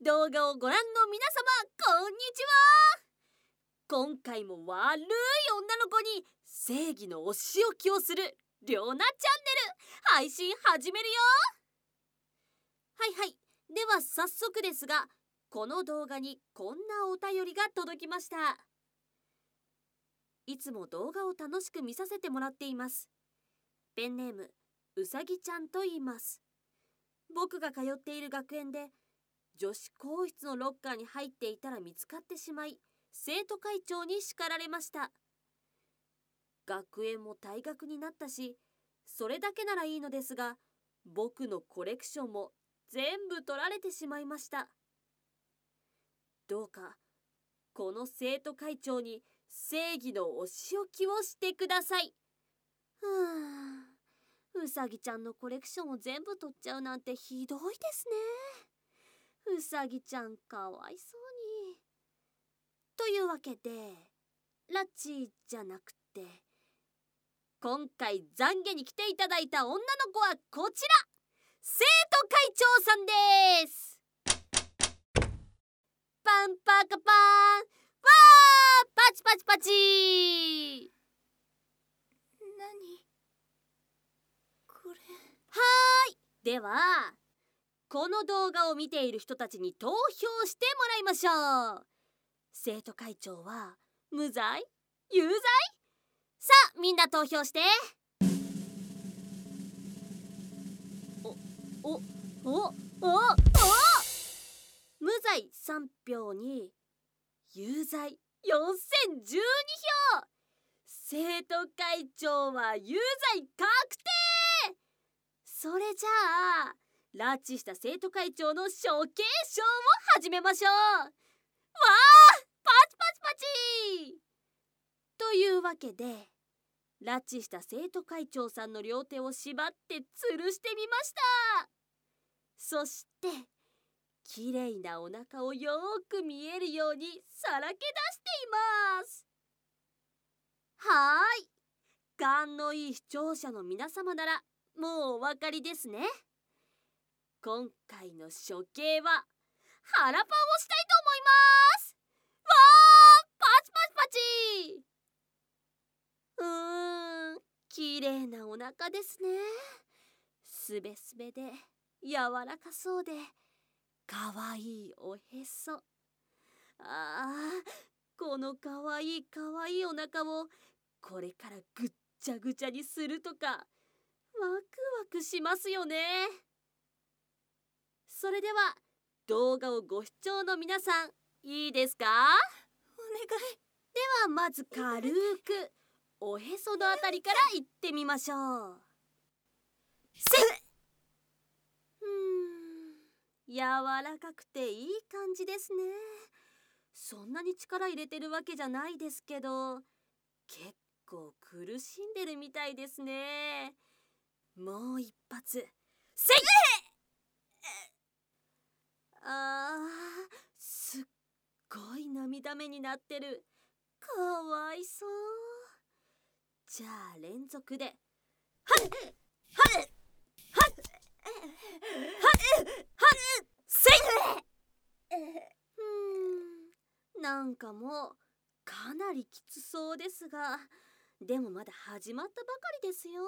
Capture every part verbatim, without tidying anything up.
動画をご覧の皆様、こんにちは。今回も悪い女の子に正義のお仕置きをするりょうなチャンネル配信始めるよ。はいはい、では早速ですが、この動画にこんなお便りが届きました。いつも動画を楽しく見させてもらっています。ペンネームうさぎちゃんと言います。僕が通っている学園で女子更衣室のロッカーに入っていたら見つかってしまい、生徒会長に叱られました。学園も退学になったし、それだけならいいのですが、僕のコレクションも全部取られてしまいました。どうかこの生徒会長に正義のお仕置きをしてください。ふぅ、うさぎちゃんのコレクションを全部取っちゃうなんてひどいですね。うさぎちゃんかわいそうに。というわけで、ラッチーじゃなくて、今回懺悔に来ていただいた女の子はこちら、生徒会長さんです。パンパカパーン、わー、パチパチパチ。 何これ。 はーい、ではこの動画を見ている人たちに投票してもらいましょう。生徒会長は無罪？有罪？さあ、みんな投票して。お、お、お、お、お、無罪さん票に有罪よんせんじゅうに票。生徒会長は有罪確定。それじゃあ拉致した生徒会長の処刑賞を始めましょう。わー、パチパチパチ。というわけで、拉致した生徒会長さんの両手を縛って吊るしてみました。そしてきれいなお腹をよーく見えるようにさらけ出しています。はーい、勘のいい視聴者の皆様ならもうお分かりですね。今回の処刑は腹パンをしたいと思います。わー、パチパチパチ。うーん、きれいなお腹ですね。すべすべで柔らかそうでかわいいおへそ。あー、このかわいいかわいいお腹をこれからぐっちゃぐちゃにするとかワクワクしますよね。それでは動画をご視聴の皆さん、いいですか？ お願い。 ではまず軽くおへそのあたりからいってみましょう。せっ、うーん、柔らかくていい感じですね。そんなに力入れてるわけじゃないですけど、結構苦しんでるみたいですね。もう一発。せい！あー、すっごい涙目になってる。かわいそう。じゃあ連続で、はっはっはっはっはっせい！うーん、なんかもうかなりきつそうですが、でもまだ始まったばかりですよ。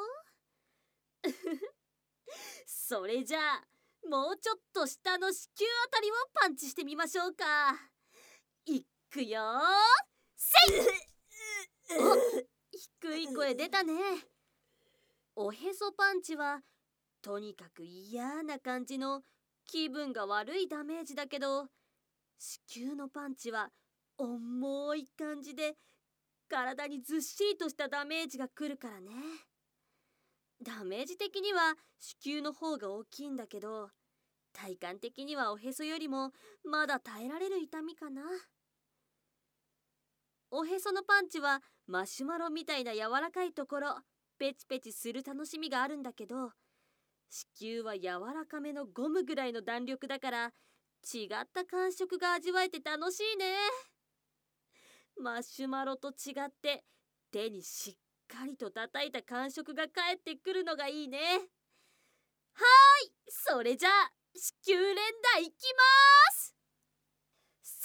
それじゃあもうちょっと下の子宮あたりをパンチしてみましょうか。いくよー、せい！お、低い声出たね。おへそパンチはとにかく嫌な感じの気分が悪いダメージだけど、子宮のパンチは重い感じで体にずっしりとしたダメージがくるからね。ダメージ的には子宮の方が大きいんだけど、体感的にはおへそよりもまだ耐えられる痛みかな。おへそのパンチはマシュマロみたいな柔らかいところペチペチする楽しみがあるんだけど、子宮は柔らかめのゴムぐらいの弾力だから違った感触が味わえて楽しいね。マシュマロと違って手にしっかりと叩いた感触が返ってくるのがいいね。はーい、それじゃあ子宮連打いきまーす。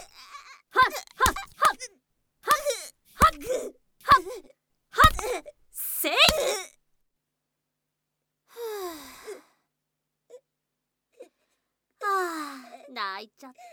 せい。はあ、泣いちゃった。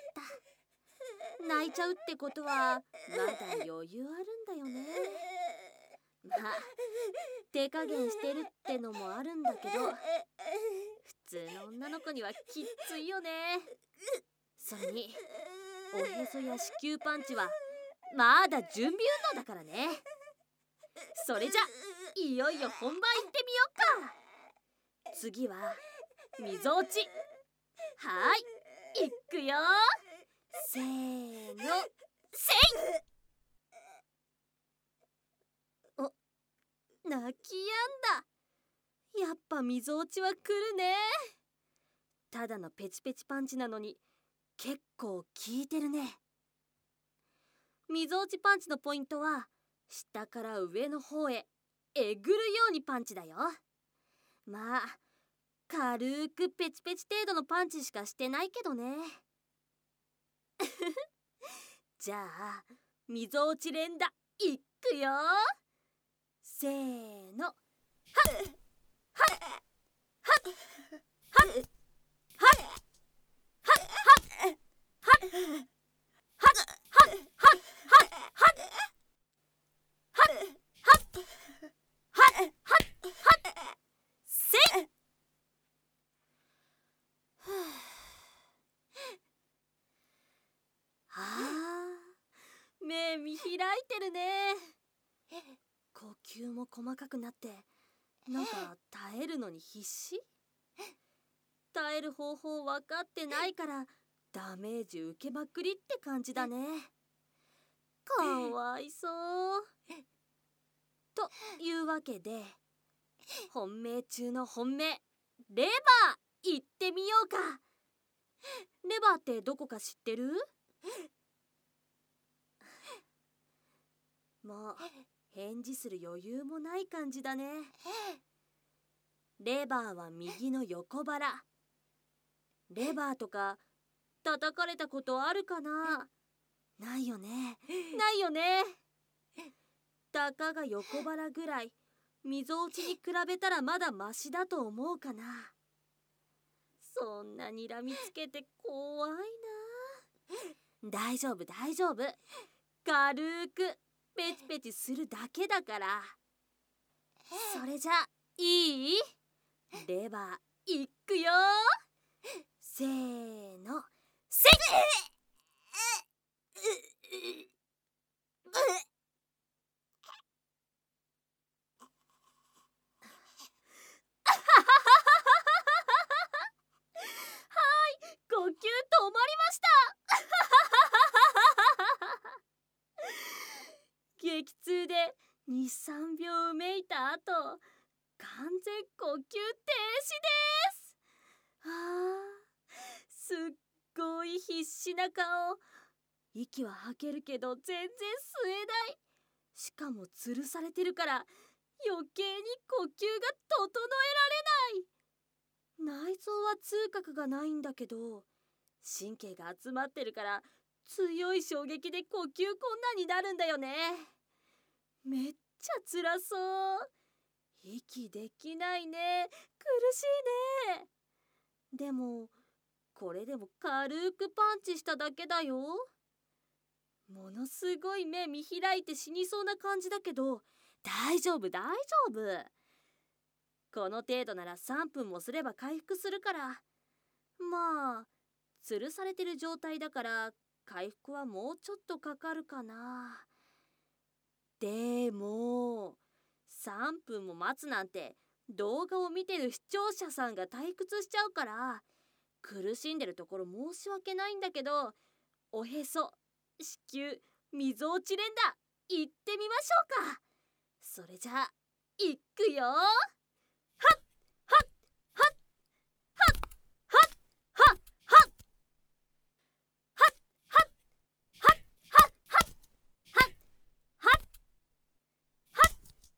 泣いちゃうってことはまだ余裕あるんだよね。まあ手加減してるってのもあるんだけど、普通の女の子にはきついよね。それにおへそや子宮パンチはまだ準備運動だからね。それじゃいよいよ本番行ってみようか。次はみぞおち。はい、いくよ。せーの、せい。お、泣きやんだ。やっぱみぞおちは来るね。ただのペチペチパンチなのに結構効いてるね。みぞおちパンチのポイントは下から上の方へえぐるようにパンチだよ。まあ軽くペチペチ程度のパンチしかしてないけどね。じゃあみぞおち連打いくよ。せーの、はっはっはっはっはっはっはっはっはっはっはっはっはっせい。はあ、目見開いてるね。呼吸も細かくなってなんか耐えるのに必死。耐える方法分かってないからダメージ受けまくりって感じだね。かわいそう。というわけで本命中の本命、レバー行ってみようか。レバーってどこか知ってる？もう返事する余裕もない感じだね。レバーは右の横腹。レバーとか叩かれたことあるかな？ないよね。ないよね。たかが横腹ぐらいみぞおちに比べたらまだマシだと思うかな。そんなにらみつけて怖いな。大丈夫大丈夫。軽くペチペチするだけだから。それじゃいい？レバーいくよ。せーの、せい。呼吸止まりました。激痛でに、さんびょううめいた後、完全呼吸停止です。あー、すっごい必死な顔。息は吐けるけど全然吸えない。しかも吊るされてるから余計に呼吸が整えられない。内臓は痛覚がないんだけど神経が集まってるから強い衝撃で呼吸困難になるんだよね。めっちゃ辛そう。息できないね。苦しいね。でもこれでも軽くパンチしただけだよ。ものすごい目見開いて死にそうな感じだけど大丈夫大丈夫。この程度ならさんぷんもすれば回復するから。まあ吊るされてる状態だから回復はもうちょっとかかるかな。でもさんぷんも待つなんて動画を見てる視聴者さんが退屈しちゃうから苦しんでるところ申し訳ないんだけど、おへそ、子宮、みぞおち連打行ってみましょうか。それじゃあいくよ。はっはっはっはっはっはっはっはっはっはっはっはっはっはっはっはっはっ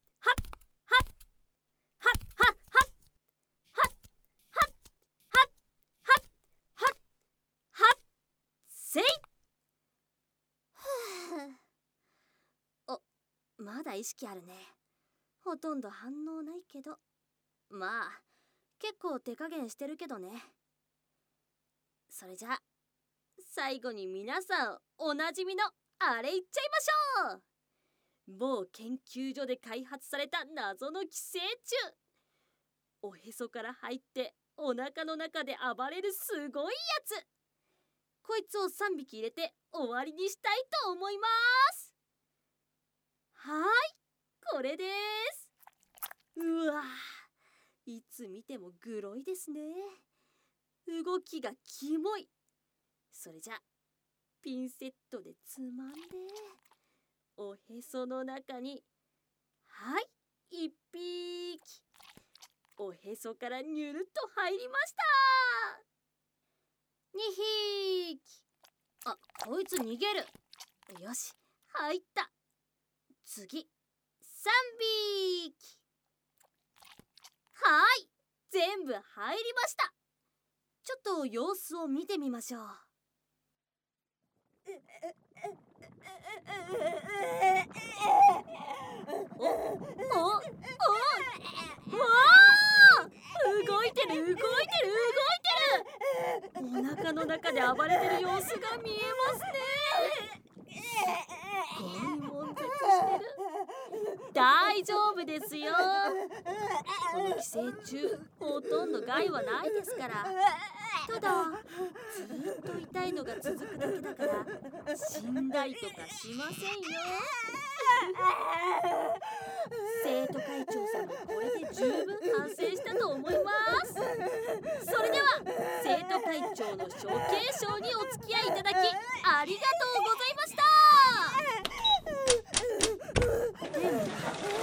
はっはっはっはっはっはっはっはっはっはっはっせい。お、まだ意識あるね。ほとんど反応ないけど、まあ結構手加減してるけどね。それじゃあ最後に皆さんおなじみのあれいっちゃいましょう。某研究所で開発された謎の寄生虫。おへそから入ってお腹の中で暴れるすごいやつ。こいつをさんびき入れて終わりにしたいと思います。はーい、これです。うわー、いつ見てもグロいですね。動きがキモい。それじゃピンセットでつまんでおへその中に、はいいっぴきおへそからニュルっと入りました。にひき。あ、こいつ逃げる。よし、入った。次さんびき。はい、全部入りました。ちょっと様子を見てみましょう。おおおおわあ、動いてる動いてる動いてる。お腹の中で暴れてる様子が見えますね。すごい悶絶してる。大丈夫ですよ。この寄生虫ほとんど害はないですから。ただずっと痛いのが続くだけだから死んだりとかしませんよ。生徒会長さんもこれで十分反省したと思います。それでは生徒会長の処刑賞にお付き合いいただきありがとうございました。でも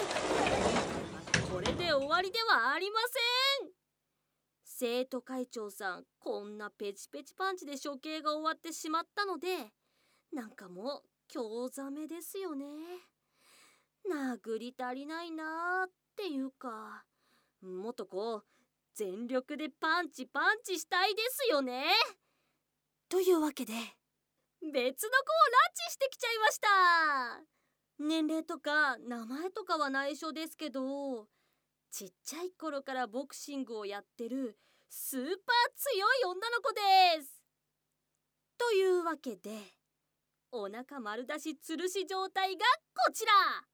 これで終わりではありません。生徒会長さん、こんなペチペチパンチで処刑が終わってしまったので、なんかもう興ざめですよね。殴り足りないなーっていうか、もっとこう全力でパンチパンチしたいですよね。というわけで別の子を拉致してきちゃいました。年齢とか名前とかは内緒ですけど、ちっちゃい頃からボクシングをやってるスーパー強い女の子です。というわけでお腹丸出し吊るし状態がこちら。